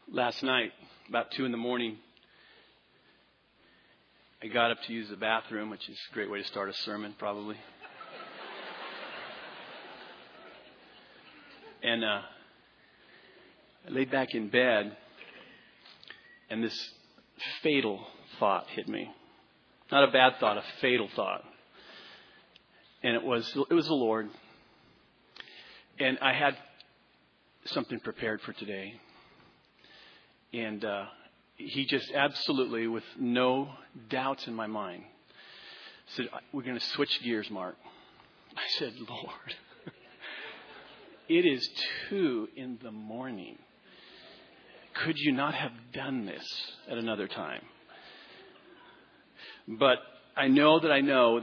Last night, about 2 a.m, I got up to use the bathroom, which is a great way to start a sermon, probably. And I laid back in bed, and this fatal thought hit me. Not a bad thought, a fatal thought. And it was the Lord. And I had something prepared for today. And he just absolutely, with no doubts in my mind, said, "We're going to switch gears, Mark." I said, "Lord, it is 2 a.m. Could you not have done this at another time?" But I know that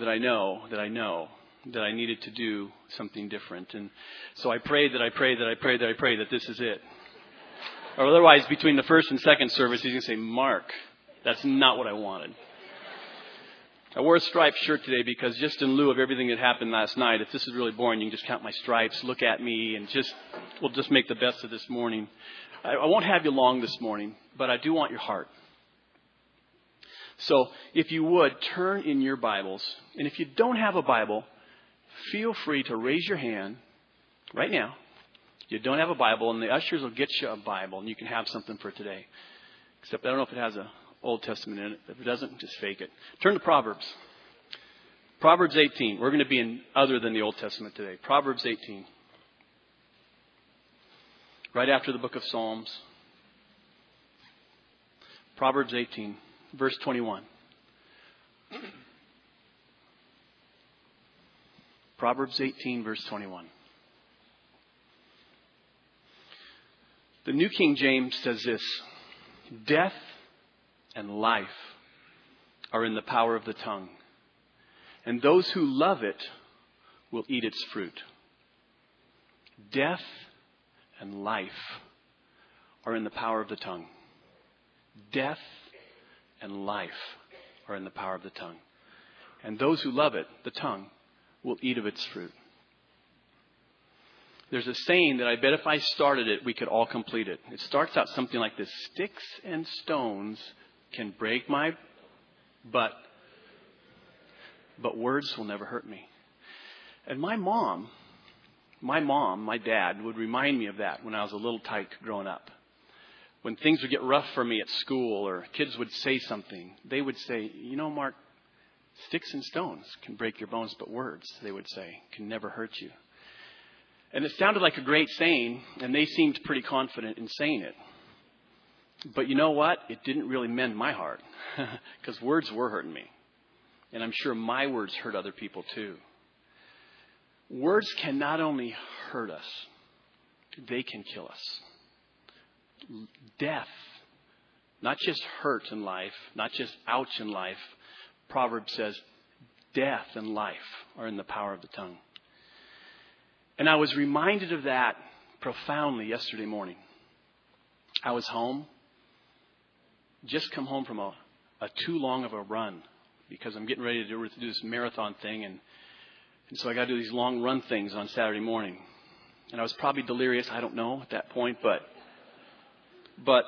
I needed to do something different. And so I prayed that this is it. Or otherwise, between the first and second service, he's going to say, "Mark, that's not what I wanted." I wore a striped shirt today because just in lieu of everything that happened last night, if this is really boring, you can just count my stripes, look at me, and we'll just make the best of this morning. I won't have you long this morning, but I do want your heart. So if you would, turn in your Bibles. And if you don't have a Bible, feel free to raise your hand right now. You don't have a Bible, and the ushers will get you a Bible, and you can have something for today. Except I don't know if it has an Old Testament in it. If it doesn't, just fake it. Turn to Proverbs. Proverbs 18. We're going to be in other than the Old Testament today. Proverbs 18. Right after the book of Psalms. Proverbs 18, verse 21. Proverbs 18, verse 21. The New King James says this: "Death and life are in the power of the tongue, and those who love it will eat its fruit." Death and life are in the power of the tongue. Death and life are in the power of the tongue. And those who love it, the tongue, will eat of its fruit. There's a saying that I bet if I started it, we could all complete it. It starts out something like this: "Sticks and stones can break my butt, but words will never hurt me." And my dad would remind me of that when I was a little tyke growing up. When things would get rough for me at school or kids would say something, they would say, "You know, Mark, sticks and stones can break your bones, but words," they would say, "can never hurt you." And it sounded like a great saying, and they seemed pretty confident in saying it. But you know what? It didn't really mend my heart, because words were hurting me. And I'm sure my words hurt other people too. Words can not only hurt us, they can kill us. Death, not just hurt in life, not just ouch in life. Proverbs says death and life are in the power of the tongue. And I was reminded of that profoundly yesterday morning. I was home, just come home from a too long of a run, because I'm getting ready to do this marathon thing. And so I got to do these long run things on Saturday morning. And I was probably delirious, I don't know, at that point. But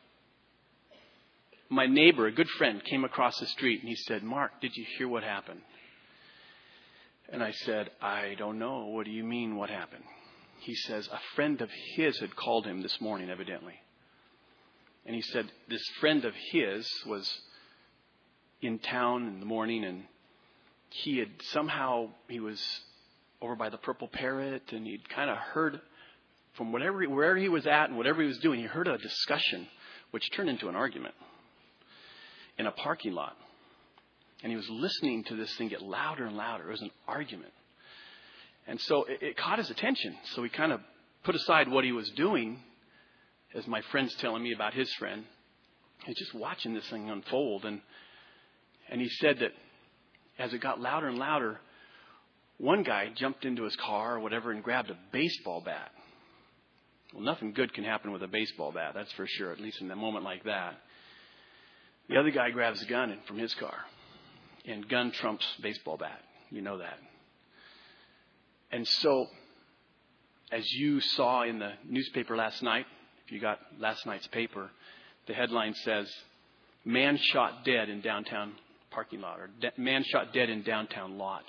my neighbor, a good friend, came across the street and he said, "Mark, did you hear what happened?" And I said, "I don't know. What do you mean, what happened?" He says a friend of his had called him this morning, evidently. And he said this friend of his was in town in the morning, and he was over by the Purple Parrot, and he'd kind of heard from wherever he was at and whatever he was doing, he heard a discussion which turned into an argument in a parking lot. And he was listening to this thing get louder and louder. It was an argument. And so it caught his attention. So he kind of put aside what he was doing, as my friend's telling me about his friend. He's just watching this thing unfold. And he said that as it got louder and louder, one guy jumped into his car or whatever and grabbed a baseball bat. Well, nothing good can happen with a baseball bat, that's for sure, at least in a moment like that. The other guy grabs a gun from his car. And gun trumps baseball bat. You know that. And so, as you saw in the newspaper last night, If you got last night's paper, the headline says, "Man shot dead in downtown parking lot," or "Man shot dead in downtown lot."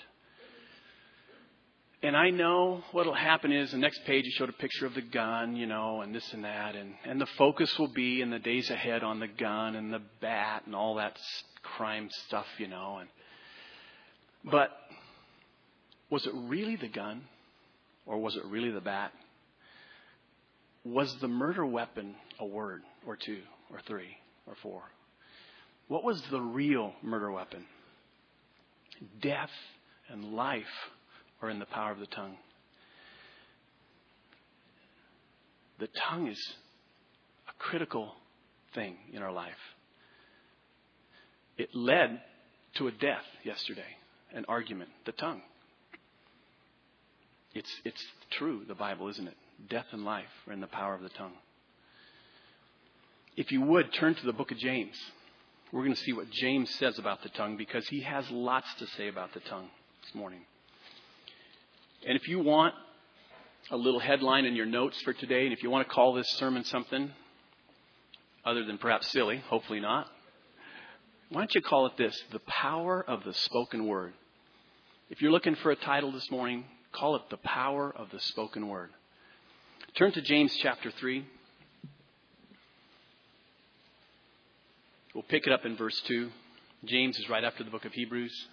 And I know what'll happen is the next page it showed a picture of the gun, and this and that. And the focus will be in the days ahead on the gun and the bat and all that crime stuff, But was it really the gun? Or was it really the bat? Was the murder weapon a word or two or three or four? What was the real murder weapon? Death and life are in the power of the tongue. The tongue is a critical thing in our life. It led to a death yesterday, an argument, the tongue. It's true, the Bible, isn't it? Death and life are in the power of the tongue. If you would, turn to the book of James. We're going to see what James says about the tongue, because he has lots to say about the tongue this morning. And if you want a little headline in your notes for today, and if you want to call this sermon something other than perhaps silly, hopefully not, why don't you call it this: The Power of the Spoken Word. If you're looking for a title this morning, call it The Power of the Spoken Word. Turn to James chapter 3. We'll pick it up in verse 2. James is right after the book of Hebrews.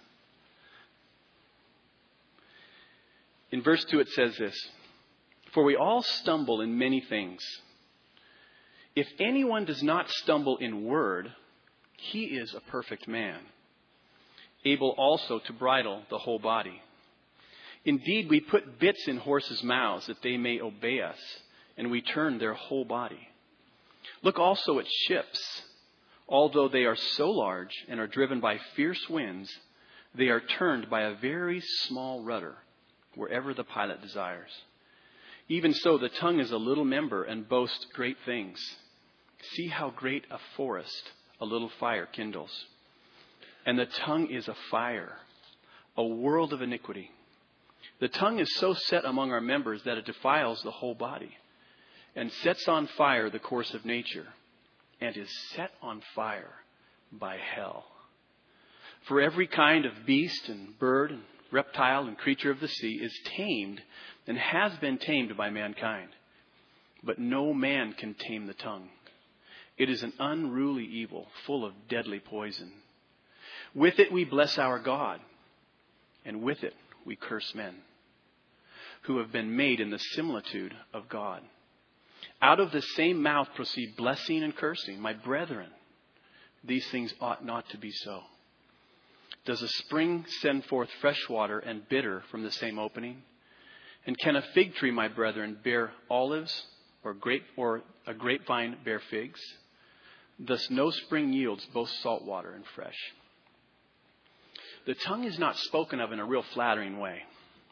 In verse 2 it says this: "For we all stumble in many things. If anyone does not stumble in word, he is a perfect man, able also to bridle the whole body. Indeed, we put bits in horses' mouths that they may obey us, and we turn their whole body. Look also at ships. Although they are so large and are driven by fierce winds, they are turned by a very small rudder, wherever the pilot desires. Even so, the tongue is a little member and boasts great things. See how great a forest a little fire kindles. And the tongue is a fire, a world of iniquity. The tongue is so set among our members that it defiles the whole body, and sets on fire the course of nature, and is set on fire by hell. For every kind of beast and bird and reptile and creature of the sea is tamed and has been tamed by mankind. But no man can tame the tongue. It is an unruly evil, full of deadly poison. With it we bless our God, and with it we curse men, who have been made in the similitude of God. Out of the same mouth proceed blessing and cursing. My brethren, these things ought not to be so. Does a spring send forth fresh water and bitter from the same opening? And can a fig tree, my brethren, bear olives, or a grapevine bear figs? Thus no spring yields both salt water and fresh." The tongue is not spoken of in a real flattering way.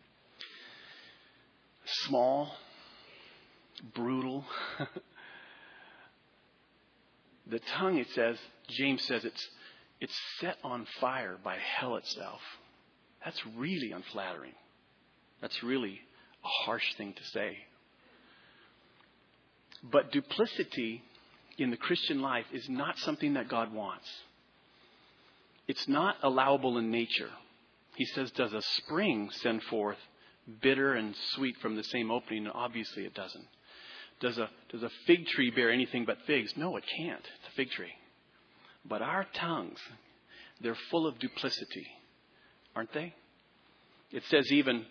Small, brutal. The tongue, James says, it's set on fire by hell itself. That's really unflattering. That's really a harsh thing to say. But duplicity in the Christian life is not something that God wants. It's not allowable in nature. He says, does a spring send forth bitter and sweet from the same opening? And obviously it doesn't. Does a fig tree bear anything but figs? No, it can't. It's a fig tree. But our tongues, they're full of duplicity, aren't they? It says even,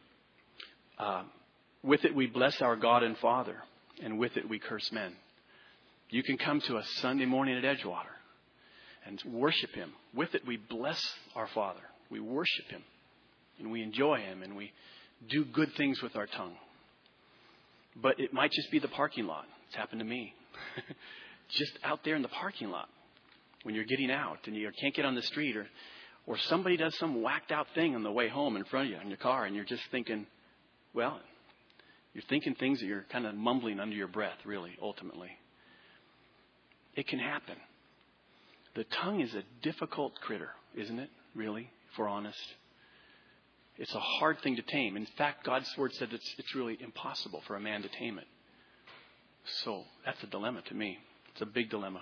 with it we bless our God and Father, and with it we curse men. You can come to us Sunday morning at Edgewater and worship Him. With it we bless our Father. We worship Him, and we enjoy Him, and we do good things with our tongue. But it might just be the parking lot. It's happened to me. Just out there in the parking lot when you're getting out and you can't get on the street, or somebody does some whacked out thing on the way home in front of you in your car, and you're just thinking, well, you're thinking things that you're kind of mumbling under your breath, really, ultimately. It can happen. The tongue is a difficult critter, isn't it, really, if we're honest? It's a hard thing to tame. In fact, God's Word said it's really impossible for a man to tame it. So that's a dilemma to me. It's a big dilemma.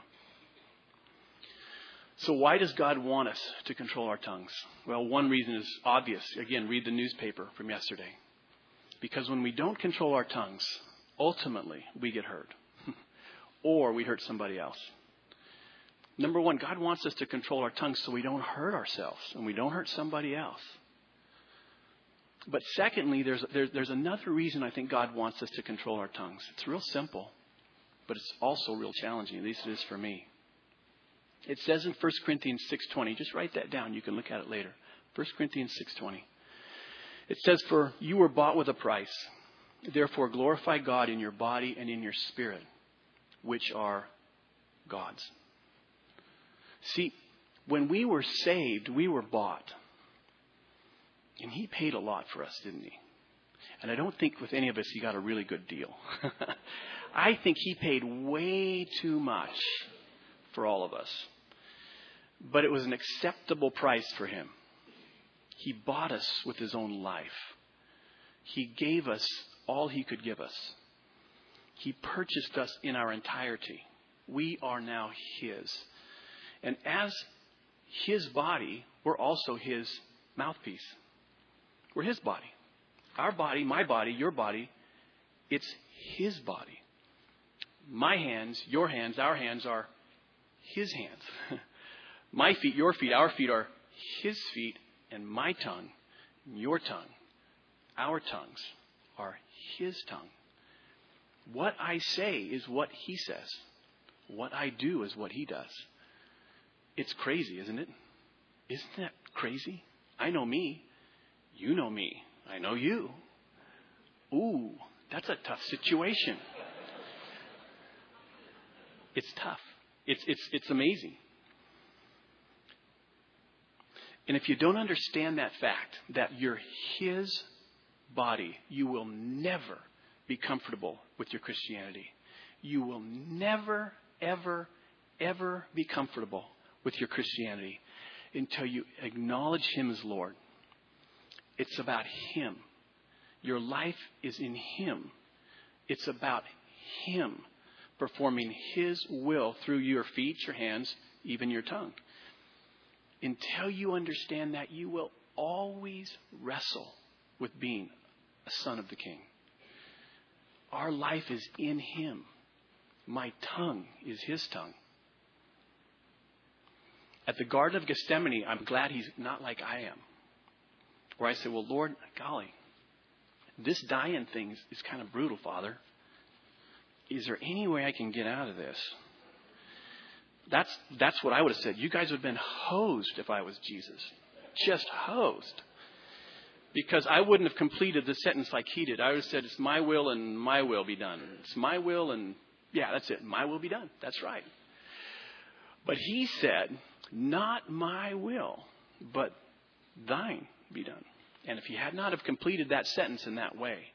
So why does God want us to control our tongues? Well, one reason is obvious. Again, read the newspaper from yesterday. Because when we don't control our tongues, ultimately we get hurt. Or we hurt somebody else. Number one, God wants us to control our tongues so we don't hurt ourselves and we don't hurt somebody else. But secondly, there's another reason I think God wants us to control our tongues. It's real simple, but it's also real challenging. At least it is for me. It says in 1 Corinthians 6:20, just write that down. You can look at it later. 1 Corinthians 6:20. It says, "For you were bought with a price. Therefore glorify God in your body and in your spirit, which are God's." See, when we were saved, we were bought. And He paid a lot for us, didn't He? And I don't think with any of us He got a really good deal. I think He paid way too much for all of us. But it was an acceptable price for Him. He bought us with His own life. He gave us all He could give us. He purchased us in our entirety. We are now His. And as His body, we're also His mouthpiece. We're His body. Our body, my body, your body, it's His body. My hands, your hands, our hands are His hands. My feet, your feet, our feet are His feet. And my tongue, your tongue, our tongues are His tongue. What I say is what He says. What I do is what He does. It's crazy, isn't it? Isn't that crazy? I know me. You know me. I know you. Ooh, that's a tough situation. It's tough. It's amazing. And if you don't understand that fact, that you're His body, you will never be comfortable with your Christianity. You will never, ever, ever be comfortable with your Christianity until you acknowledge Him as Lord. It's about Him. Your life is in Him. It's about Him performing His will through your feet, your hands, even your tongue. Until you understand that, you will always wrestle with being a son of the King. Our life is in Him. My tongue is His tongue. At the Garden of Gethsemane, I'm glad He's not like I am. Where I say, well, Lord, golly, this dying thing is kind of brutal, Father. Is there any way I can get out of this? That's what I would have said. You guys would have been hosed if I was Jesus. Just hosed. Because I wouldn't have completed the sentence like He did. I would have said, it's my will and my will be done. It's my will and, yeah, that's it. My will be done. That's right. But He said, not my will, but thine be done. And if He had not have completed that sentence in that way,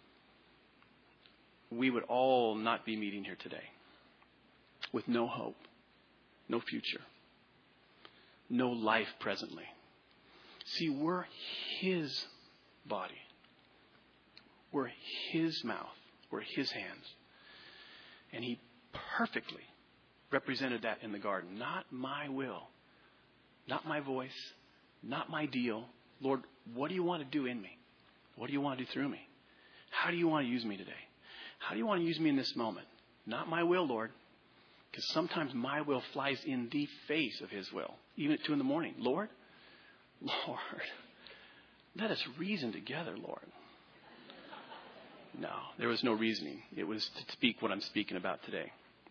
we would all not be meeting here today with no hope, no future, no life presently. See, we're His body. We're His mouth. We're His hands. And He perfectly represented that in the garden. Not my will, not my voice, not my deal. Lord, what do you want to do in me? What do you want to do through me? How do you want to use me today? How do you want to use me in this moment? Not my will, Lord. Because sometimes my will flies in the face of His will. Even at 2 a.m. Lord, let us reason together, Lord. No, there was no reasoning. It was to speak what I'm speaking about today.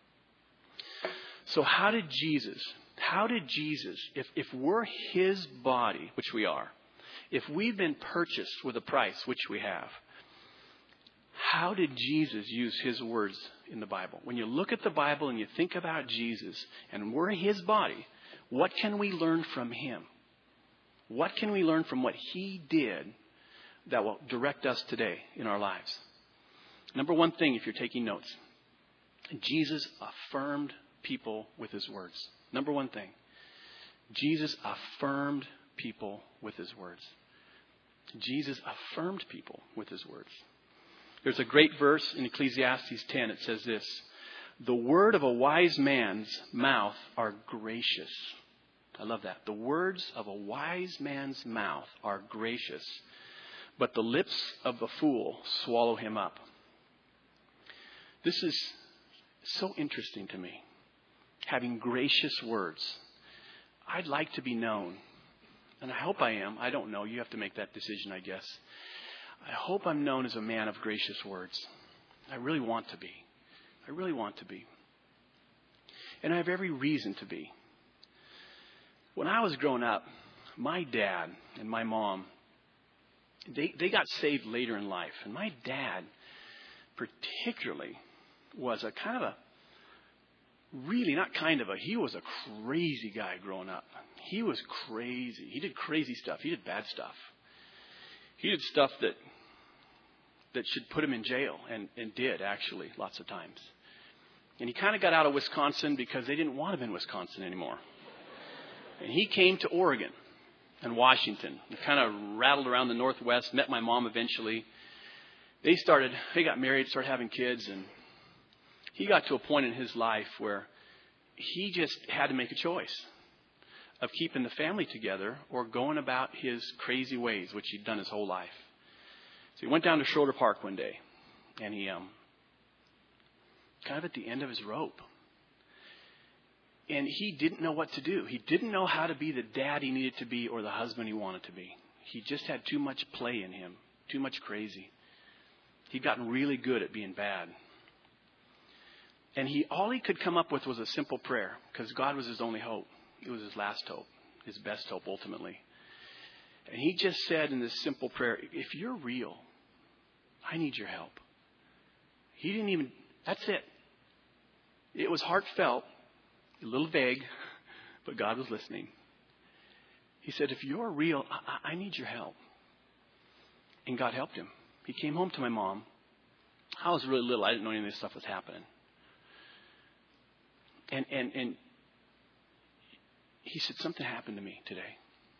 So how did Jesus, if we're His body, which we are, if we've been purchased with a price, which we have, how did Jesus use His words in the Bible? When you look at the Bible and you think about Jesus and we're His body, what can we learn from Him? What can we learn from what He did that will direct us today in our lives? Number one thing, if you're taking notes, Jesus affirmed people with His words. Number one thing, Jesus affirmed people with His words. Jesus affirmed people with His words. There's a great verse in Ecclesiastes 10. It says this: The word of a wise man's mouth are gracious. I love that. The words of a wise man's mouth are gracious, but the lips of the fool swallow him up. This is so interesting to me. Having gracious words. I'd like to be known. And I hope I am. I don't know. You have to make that decision, I guess. I hope I'm known as a man of gracious words. I really want to be. I really want to be. And I have every reason to be. When I was growing up, my dad and my mom, they got saved later in life. And my dad particularly was he was a crazy guy growing up. He was crazy. He did crazy stuff. He did bad stuff. He did stuff that should put him in jail, and did, actually, lots of times. And he kind of got out of Wisconsin because they didn't want him in Wisconsin anymore. And he came to Oregon and Washington and kind of rattled around the Northwest, met my mom eventually. They got married, started having kids, and he got to a point in his life where he just had to make a choice of keeping the family together or going about his crazy ways, which he'd done his whole life. So he went down to Schroeder Park one day, and he kind of at the end of his rope. And he didn't know what to do. He didn't know how to be the dad he needed to be or the husband he wanted to be. He just had too much play in him, too much crazy. He'd gotten really good at being bad. And all he could come up with was a simple prayer, because God was his only hope. It was his last hope, his best hope ultimately. And he just said in this simple prayer, if you're real, I need your help. That's it. It was heartfelt, a little vague, but God was listening. He said, if you're real, I need your help. And God helped him. He came home to my mom. I was really little. I didn't know any of this stuff was happening. And he said, something happened to me today.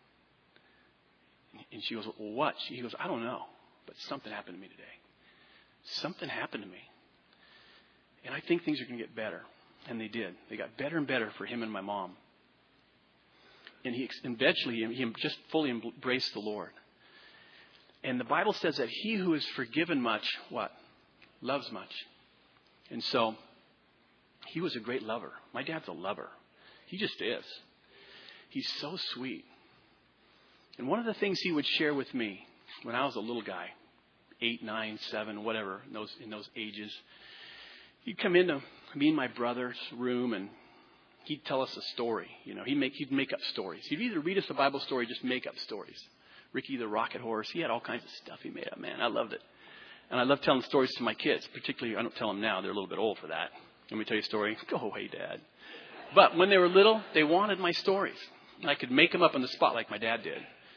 And she goes, well, what? He goes, I don't know, but something happened to me today. Something happened to me. And I think things are going to get better. And they did. They got better and better for him and my mom. And eventually he just fully embraced the Lord. And the Bible says that he who is forgiven much, what? Loves much. And so he was a great lover. My dad's a lover. He just is. He's so sweet. And one of the things he would share with me when I was a little guy, 8, 9, 7, whatever, in those ages, he'd come into me and my brother's room and he'd tell us a story. You know, he'd make up stories. He'd either read us a Bible story or just make up stories. Ricky the Rocket Horse. He had all kinds of stuff he made up, man. I loved it. And I love telling stories to my kids. Particularly, I don't tell them now. They're a little bit old for that. Let me tell you a story. Go away, Dad. But when they were little, they wanted my stories. And I could make them up on the spot like my dad did.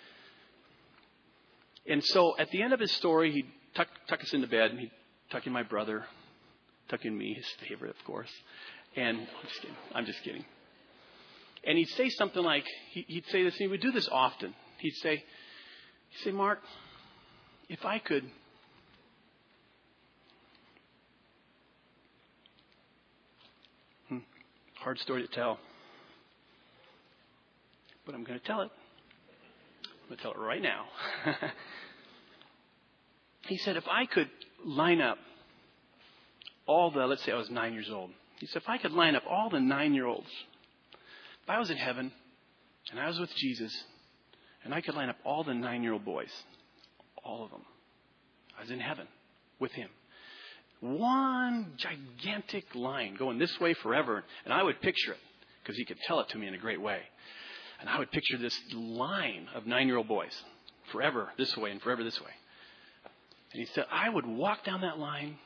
And so at the end of his story, he'd tuck us into bed. And he'd tuck in my brother. Tuck in me, his favorite, of course. And I'm just kidding. And he'd say something like, he'd say this, and he would do this often. He'd say, Mark, if I could hard story to tell, but I'm going to tell it. I'm going to tell it right now. He said, if I could line up let's say I was 9 years old. He said, if I could line up all the 9-year-olds, if I was in heaven and I was with Jesus and I could line up all the 9-year-old boys, all of them, I was in heaven with him. One gigantic line going this way forever. And I would picture it because he could tell it to me in a great way. And I would picture this line of 9-year-old boys forever this way and forever this way. And he said, I would walk down that line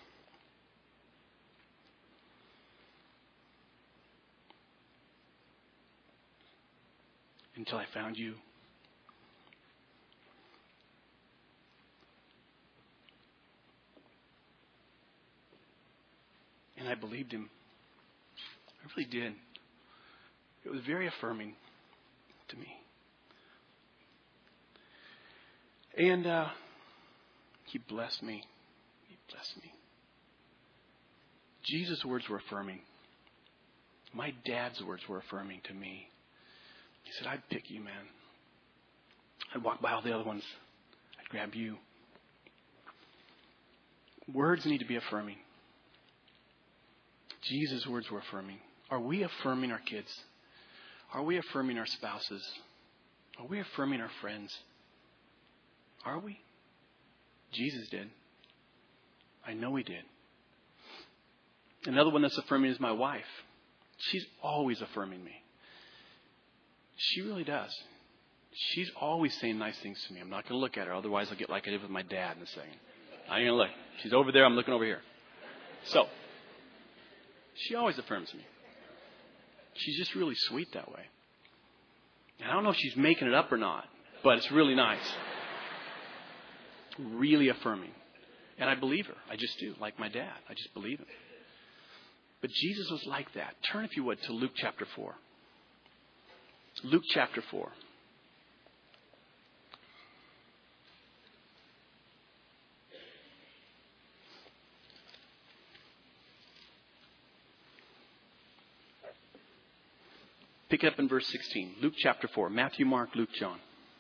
until I found you. And I believed him. I really did. It was very affirming to me. And he blessed me. He blessed me. Jesus' words were affirming. My dad's words were affirming to me. He said, I'd pick you, man. I'd walk by all the other ones. I'd grab you. Words need to be affirming. Jesus' words were affirming. Are we affirming our kids? Are we affirming our spouses? Are we affirming our friends? Are we? Jesus did. I know he did. Another one that's affirming is my wife. She's always affirming me. She really does. She's always saying nice things to me. I'm not going to look at her. Otherwise, I'll get like I did with my dad in a second. I ain't going to look. She's over there. I'm looking over here. So, she always affirms me. She's just really sweet that way. And I don't know if she's making it up or not, but it's really nice. Really affirming. And I believe her. I just do. Like my dad. I just believe him. But Jesus was like that. Turn, if you would, to Luke chapter 4. Luke chapter 4. Pick it up in verse 16. Luke chapter 4. Matthew, Mark, Luke, John.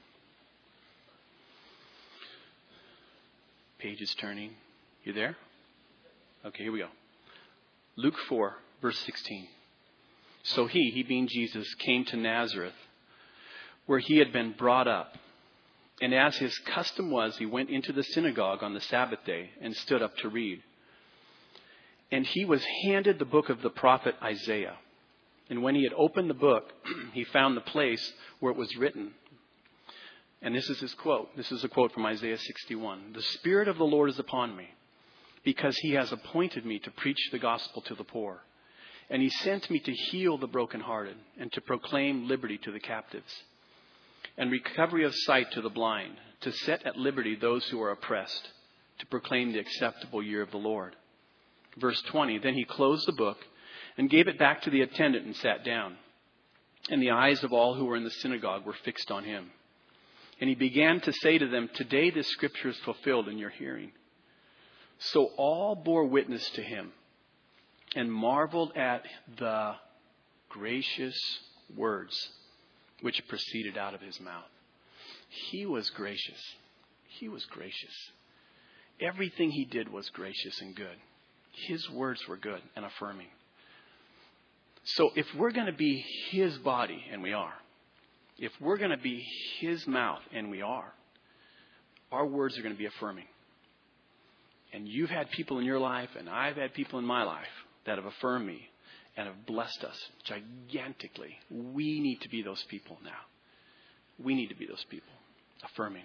Page is turning. You there? Okay, here we go. Luke 4, verse 16. So he being Jesus, came to Nazareth, where he had been brought up. And as his custom was, he went into the synagogue on the Sabbath day and stood up to read. And he was handed the book of the prophet Isaiah. And when he had opened the book, he found the place where it was written. And this is his quote. This is a quote from Isaiah 61. The Spirit of the Lord is upon me, because he has appointed me to preach the gospel to the poor. And he sent me to heal the brokenhearted and to proclaim liberty to the captives and recovery of sight to the blind, to set at liberty those who are oppressed, to proclaim the acceptable year of the Lord. Verse 20, then he closed the book and gave it back to the attendant and sat down. And the eyes of all who were in the synagogue were fixed on him. And he began to say to them, today this scripture is fulfilled in your hearing. So all bore witness to him and marveled at the gracious words which proceeded out of his mouth. He was gracious. He was gracious. Everything he did was gracious and good. His words were good and affirming. So if we're going to be his body, and we are, if we're going to be his mouth, and we are, our words are going to be affirming. And you've had people in your life, and I've had people in my life that have affirmed me and have blessed us gigantically. We need to be those people now. We need to be those people, affirming.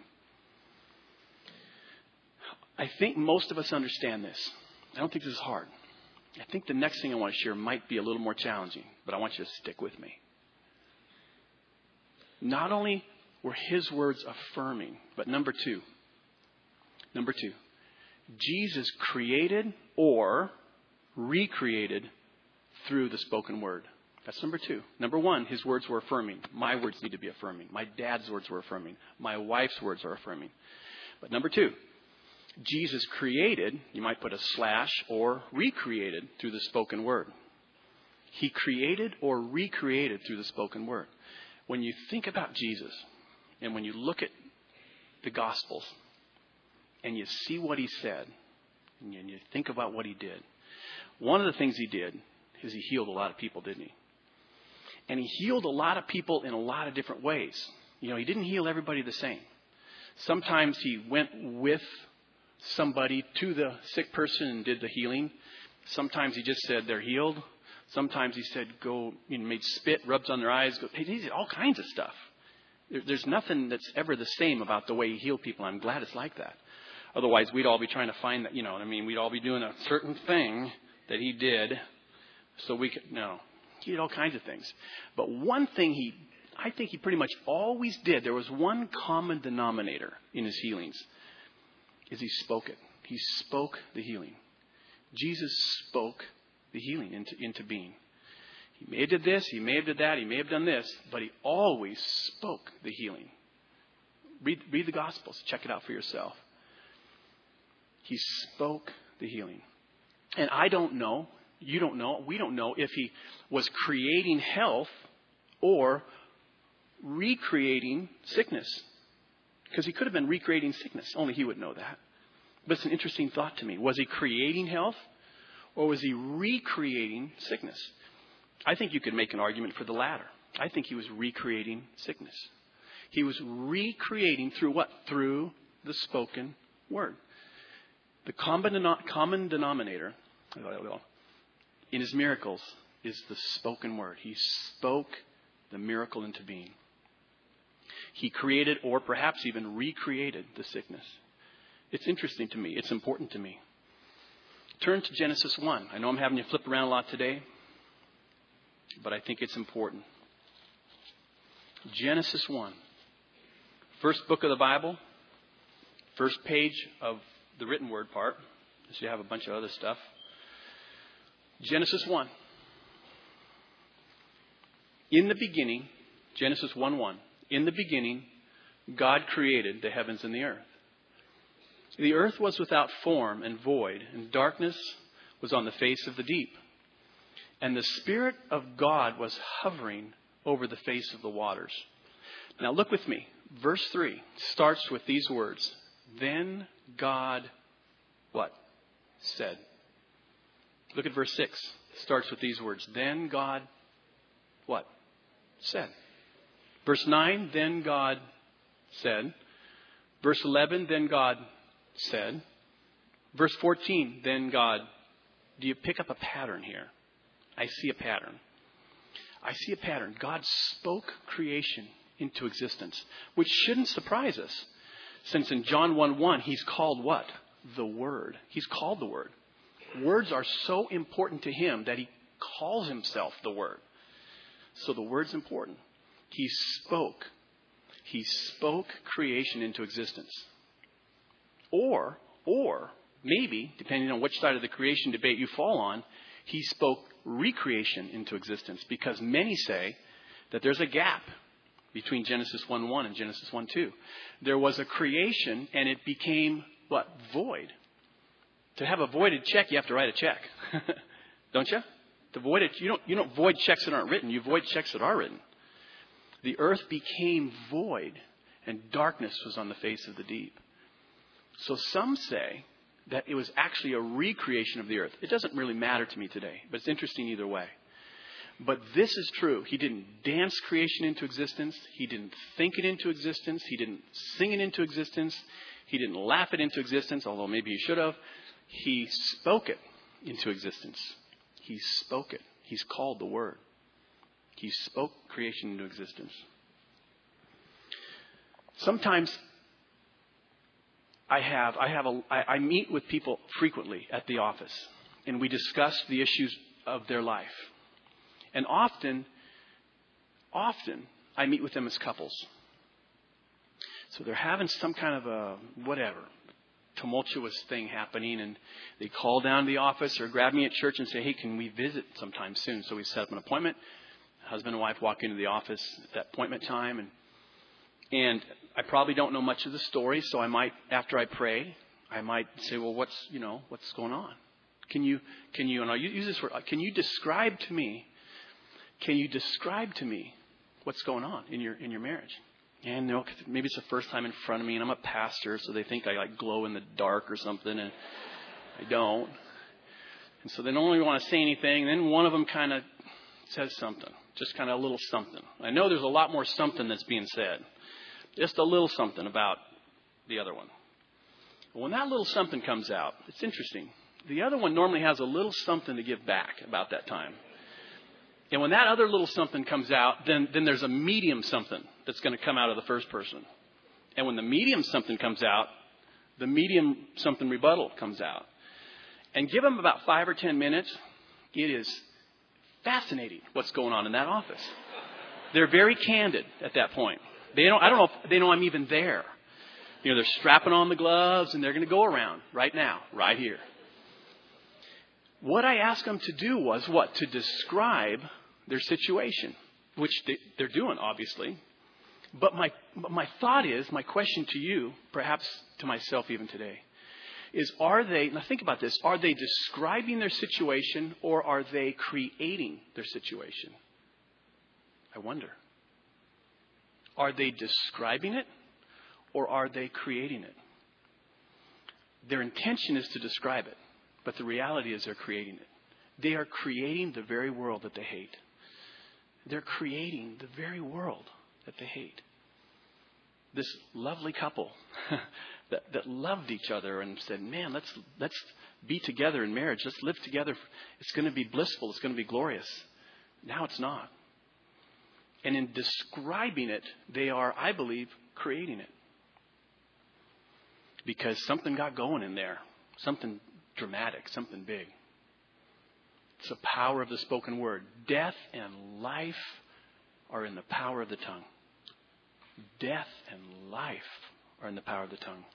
I think most of us understand this. I don't think this is hard. I think the next thing I want to share might be a little more challenging, but I want you to stick with me. Not only were his words affirming, but number two, Jesus created or recreated through the spoken word. That's number two. Number one, his words were affirming. My words need to be affirming. My dad's words were affirming. My wife's words are affirming. But number two, Jesus created, you might put a slash, or recreated through the spoken word. He created or recreated through the spoken word. When you think about Jesus, and when you look at the Gospels, and you see what he said, and you think about what he did, one of the things he did is he healed a lot of people, didn't he? And he healed a lot of people in a lot of different ways. You know, he didn't heal everybody the same. Sometimes he went with somebody to the sick person and did the healing. Sometimes he just said they're healed. Sometimes he said go, made spit, rubs on their eyes. He did all kinds of stuff. There's nothing that's ever the same about the way he healed people. I'm glad it's like that. Otherwise, we'd all be trying to find that, we'd all be doing a certain thing that he did. So we could, no, he did all kinds of things. But one thing I think he pretty much always did, there was one common denominator in his healings, is he spoke it. He spoke the healing. Jesus spoke the healing into being. He may have did this, he may have did that, he may have done this, but he always spoke the healing. Read the Gospels. Check it out for yourself. He spoke the healing. And I don't know, You don't know. We don't know if he was creating health or recreating sickness. Because he could have been recreating sickness. Only he would know that. But it's an interesting thought to me. Was he creating health or was he recreating sickness? I think you could make an argument for the latter. I think he was recreating sickness. He was recreating through what? Through the spoken word. The common denominator in his miracles is the spoken word. He spoke the miracle into being. He created or perhaps even recreated the sickness. It's interesting to me. It's important to me. Turn to Genesis 1. I know I'm having you flip around a lot today, but I think it's important. Genesis 1. First book of the Bible. First page of the written word part. So you have a bunch of other stuff. Genesis 1. In the beginning, Genesis 1:1. In the beginning, God created the heavens and the earth. The earth was without form and void, and darkness was on the face of the deep. And the Spirit of God was hovering over the face of the waters. Now look with me. Verse 3 starts with these words. Then God, what? Said. Look at verse 6. It starts with these words. Then God, what? Said. Verse 9, then God said. Verse 11, then God said. Verse 14, then God. Do you pick up a pattern here? I see a pattern. I see a pattern. God spoke creation into existence, which shouldn't surprise us, since in John 1:1, he's called what? The Word. He's called the Word. Words are so important to him that he calls himself the Word. So the Word's important. He spoke. He spoke creation into existence. Or maybe, depending on which side of the creation debate you fall on, he spoke recreation into existence. Because many say that there's a gap between Genesis 1:1 and Genesis 1:2. There was a creation and it became, what? Void. To have a voided check, you have to write a check. Don't you? To void it, you don't void checks that aren't written. You void checks that are written. The earth became void and darkness was on the face of the deep. So some say that it was actually a recreation of the earth. It doesn't really matter to me today, but it's interesting either way. But this is true. He didn't dance creation into existence. He didn't think it into existence. He didn't sing it into existence. He didn't laugh it into existence, although maybe he should have. He spoke it into existence. He spoke it. He's called the Word. He spoke creation into existence. Sometimes I meet with people frequently at the office, and we discuss the issues of their life. And often I meet with them as couples. So they're having some kind of a tumultuous thing happening, and they call down to the office or grab me at church and say, hey, can we visit sometime soon? So we set up an appointment. Husband and wife walk into the office at that appointment time, and I probably don't know much of the story, so I might, after I pray, I might say, well, what's going on? Can you, and I'll use this word, can you describe to me what's going on in your marriage? And maybe it's the first time in front of me, and I'm a pastor, so they think I like glow in the dark or something, and I don't. And so they don't really want to say anything. And then one of them kind of says something, just kind of a little something. I know there's a lot more something that's being said. Just a little something about the other one. When that little something comes out, it's interesting. The other one normally has a little something to give back about that time. And when that other little something comes out, then there's a medium something that's going to come out of the first person. And when the medium something comes out, the medium something rebuttal comes out. And give them about 5 or 10 minutes, it is fascinating what's going on in that office. They're very candid at that point. I don't know if they know I'm even there. They're strapping on the gloves and they're going to go around right now, right here. What I asked them to do was what? To describe their situation, which they're doing, obviously. But my thought is, my question to you, perhaps to myself even today, is, are they, now think about this, are they describing their situation or are they creating their situation? I wonder. Are they describing it or are they creating it? Their intention is to describe it, but the reality is they're creating it. They are creating the very world that they hate. They're creating the very world that they hate. This lovely couple that loved each other and said, man, let's be together in marriage. Let's live together. It's going to be blissful. It's going to be glorious. Now it's not. And in describing it, they are, I believe, creating it. Because something got going in there. Something dramatic. Something big. It's the power of the spoken word. Death and life are in the power of the tongue. Death and life are in the power of the tongue.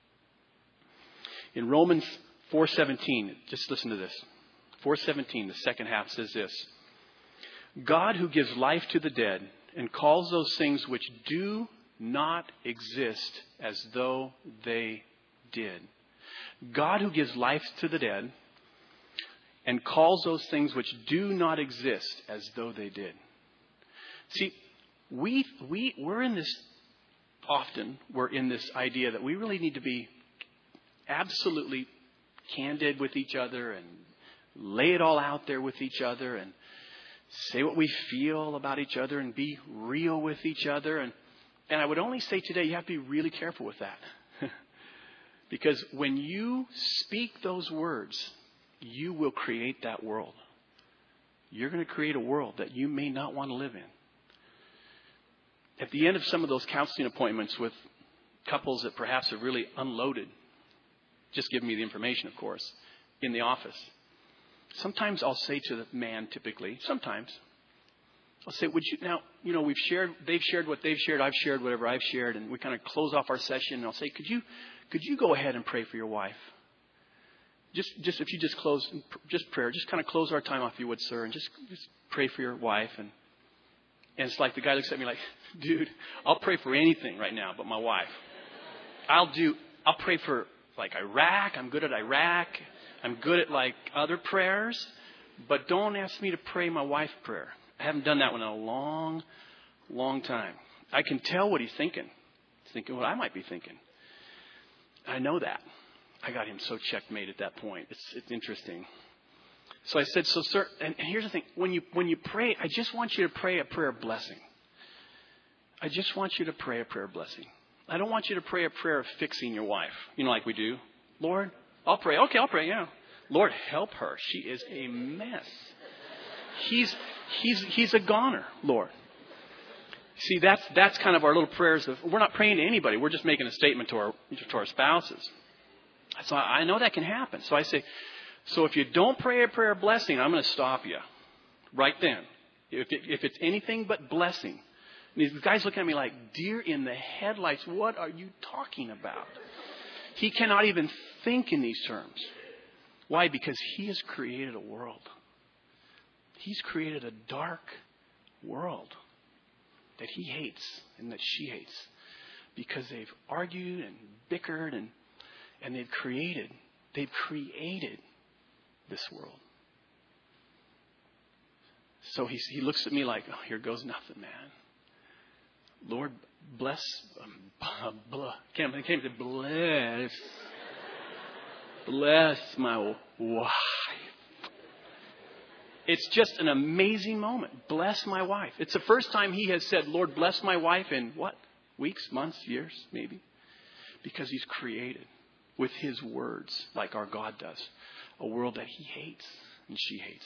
In Romans 4:17, just listen to this. 4:17, the second half says this. God who gives life to the dead and calls those things which do not exist as though they did. God who gives life to the dead and calls those things which do not exist as though they did. See, we're in this, often we're in this idea that we really need to be absolutely candid with each other and lay it all out there with each other and say what we feel about each other and be real with each other. And I would only say today, you have to be really careful with that. Because when you speak those words, you will create that world. You're going to create a world that you may not want to live in. At the end of some of those counseling appointments with couples that perhaps have really unloaded, just give me the information, of course, in the office. Sometimes I'll say to the man, typically, I'll say, would you, now, they've shared what they've shared, I've shared whatever I've shared, and we kind of close off our session, and I'll say, could you go ahead and pray for your wife? Just if you just close, just prayer, just kind of close our time off, if you would, sir, and just pray for your wife. And it's like the guy looks at me like, dude, I'll pray for anything right now but my wife. I'll pray for like Iraq. I'm good at Iraq. I'm good at like other prayers, but don't ask me to pray my wife's prayer. I haven't done that one in a long, long time. I can tell what he's thinking. He's thinking what I might be thinking. I know that. I got him so checkmate at that point. It's interesting. So I said, so sir, and here's the thing. When you pray, I just want you to pray a prayer of blessing. I just want you to pray a prayer of blessing. I don't want you to pray a prayer of fixing your wife. Like we do. Lord, I'll pray. Okay, I'll pray, yeah. Lord, help her. She is a mess. He's a goner, Lord. See, that's kind of our little prayers. We're not praying to anybody. We're just making a statement to our spouses. So I know that can happen. So I say, so if you don't pray a prayer of blessing, I'm going to stop you right then. If it's anything but blessing. And these guys look at me like deer in the headlights. What are you talking about? He cannot even think in these terms. Why? Because he has created a world. He's created a dark world that he hates and that she hates because they've argued and bickered and they've created this world. So he looks at me like, oh, here goes nothing, man. Lord, bless, bless my wife. It's just an amazing moment. Bless my wife. It's the first time he has said, Lord, bless my wife in what? Weeks, months, years, maybe? Because he's created with his words, like our God does, a world that he hates and she hates.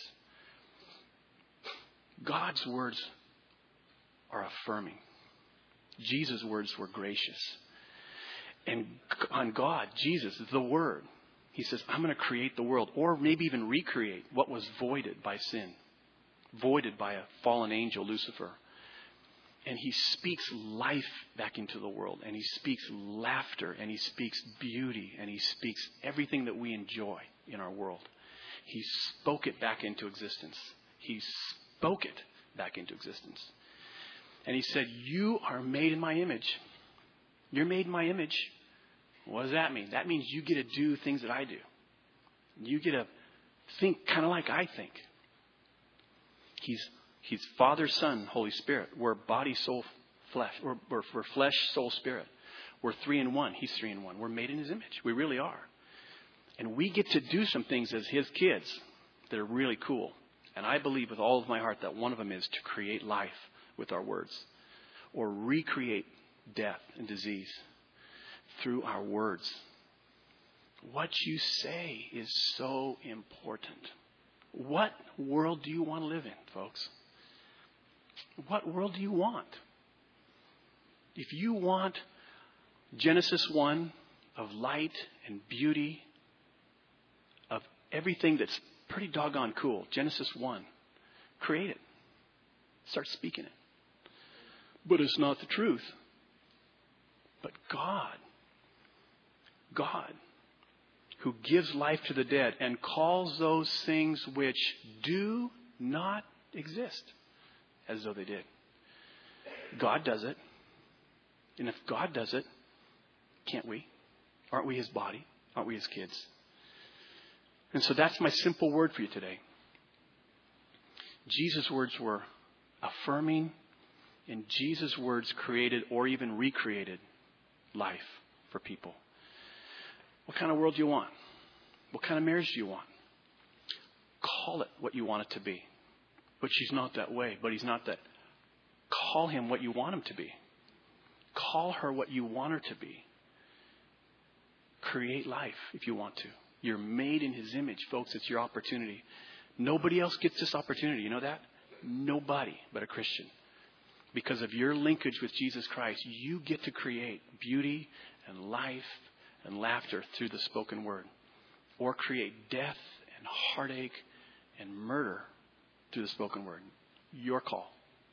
God's words are affirming. Jesus' words were gracious. And on God, Jesus, the Word, he says, I'm going to create the world, or maybe even recreate what was voided by sin, voided by a fallen angel, Lucifer. And he speaks life back into the world, and he speaks laughter, and he speaks beauty, and he speaks everything that we enjoy in our world. He spoke it back into existence. He spoke it back into existence. And he said, you are made in my image. You're made in my image. What does that mean? That means you get to do things that I do. You get to think kind of like I think. He's Father, Son, Holy Spirit. We're body, soul, flesh. We're flesh, soul, spirit. We're 3 in 1. He's 3 in 1. We're made in His image. We really are. And we get to do some things as His kids that are really cool. And I believe with all of my heart that one of them is to create life with our words. Or recreate death and disease through our words. What you say is so important. What world do you want to live in, folks? What world do you want? If you want Genesis 1 of light and beauty, of everything that's pretty doggone cool, Genesis 1, create it. Start speaking it. But it's not the truth. But God, who gives life to the dead and calls those things which do not exist as though they did. God does it. And if God does it, can't we? Aren't we His body? Aren't we His kids? And so that's my simple word for you today. Jesus' words were affirming, and Jesus' words created or even recreated life for people. What kind of world do you want? What kind of marriage do you want? Call it what you want it to be. But she's not that way. But he's not that. Call him what you want him to be. Call her what you want her to be. Create life if you want to. You're made in His image, folks. It's your opportunity. Nobody else gets this opportunity. You know that? Nobody but a Christian. Because of your linkage with Jesus Christ, you get to create beauty and life and laughter through the spoken word. Or create death and heartache and murder through the spoken word. Your call.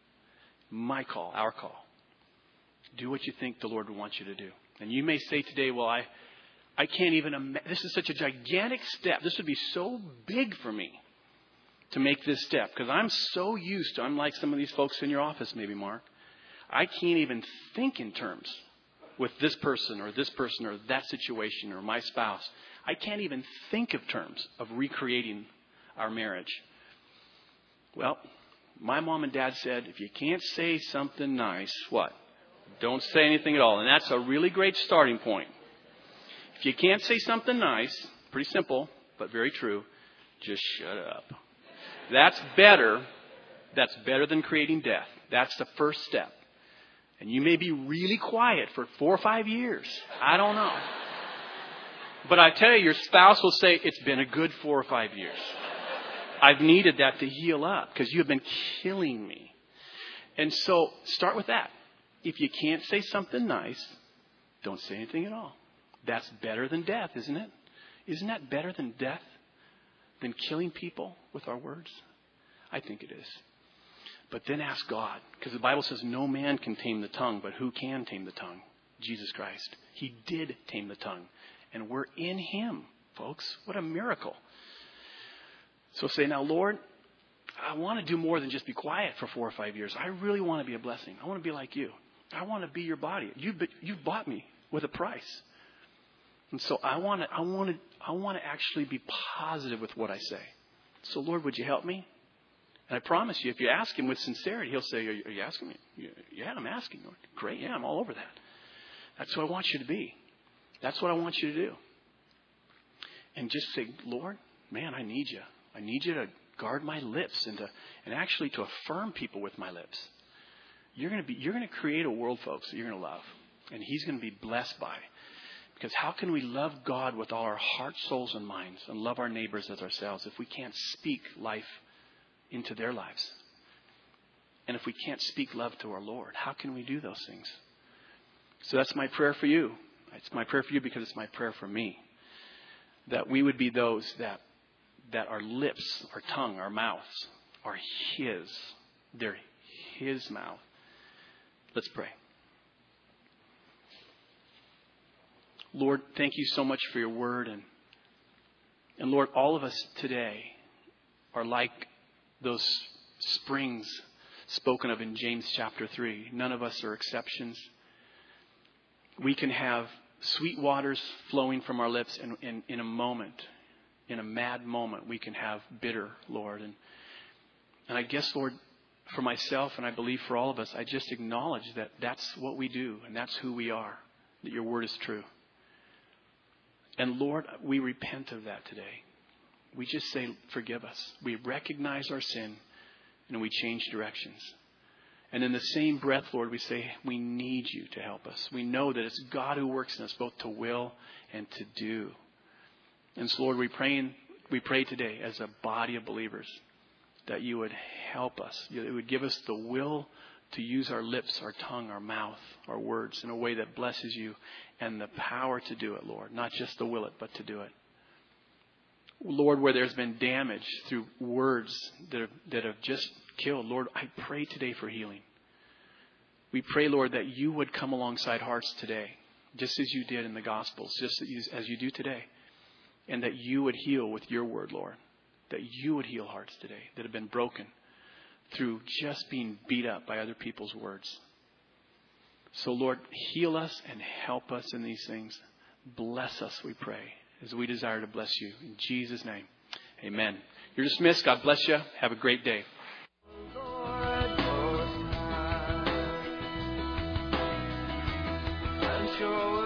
My call. Our call. Do what you think the Lord would want you to do. And you may say today, well, I can't even imagine. This is such a gigantic step. This would be so big for me to make this step. Because I'm so used to, unlike some of these folks in your office, maybe, Mark. I can't even think in terms with this person or that situation or my spouse. I can't even think of terms of recreating our marriage. Well, my mom and dad said, if you can't say something nice, what? Don't say anything at all. And that's a really great starting point. If you can't say something nice, pretty simple, but very true, just shut up. That's better. That's better than creating death. That's the first step. And you may be really quiet for 4 or 5 years. I don't know. But I tell you, your spouse will say, it's been a good 4 or 5 years. I've needed that to heal up because you have been killing me. And so start with that. If you can't say something nice, don't say anything at all. That's better than death, isn't it? Isn't that better than death? Than killing people with our words? I think it is. But then ask God. Because the Bible says no man can tame the tongue, but who can tame the tongue? Jesus Christ. He did tame the tongue. And we're in Him, folks. What a miracle. So say, now, Lord, I want to do more than just be quiet for 4 or 5 years. I really want to be a blessing. I want to be like you. I want to be your body. You've bought me with a price. And so I want to actually be positive with what I say. So, Lord, would you help me? And I promise you, if you ask Him with sincerity, He'll say, are you asking me? Yeah, I'm asking. Lord. Great. Yeah, I'm all over that. That's what I want you to be. That's what I want you to do. And just say, Lord, man, I need you. I need you to guard my lips and actually to affirm people with my lips. You're going to create a world, folks, that you're going to love. And He's going to be blessed by. Because how can we love God with all our hearts, souls, and minds and love our neighbors as ourselves if we can't speak life into their lives? And if we can't speak love to our Lord, how can we do those things? So that's my prayer for you. It's my prayer for you because it's my prayer for me. That we would be those that our lips, our tongue, our mouths are His. They're His mouth. Let's pray. Lord, thank you so much for your word. And Lord, all of us today are like those springs spoken of in James chapter 3. None of us are exceptions. We can have sweet waters flowing from our lips, and in a moment, in a mad moment, we can have bitter, Lord. And I guess, Lord, for myself, and I believe for all of us, I just acknowledge that that's what we do, and that's who we are, that your word is true. And Lord, we repent of that today. We just say, forgive us. We recognize our sin, and we change directions. And in the same breath, Lord, we say, we need you to help us. We know that it's God who works in us both to will and to do. And so, Lord, we pray today as a body of believers that you would help us. You would give us the will to use our lips, our tongue, our mouth, our words in a way that blesses you, and the power to do it, Lord. Not just to will it, but to do it. Lord, where there's been damage through words that have just killed, Lord, I pray today for healing. We pray, Lord, that you would come alongside hearts today, just as you did in the Gospels, just as you do today, and that you would heal with your word, Lord, that you would heal hearts today that have been broken through just being beat up by other people's words. So, Lord, heal us and help us in these things. Bless us, we pray, as we desire to bless you. In Jesus' name, amen. You're dismissed. God bless you. Have a great day. Sure.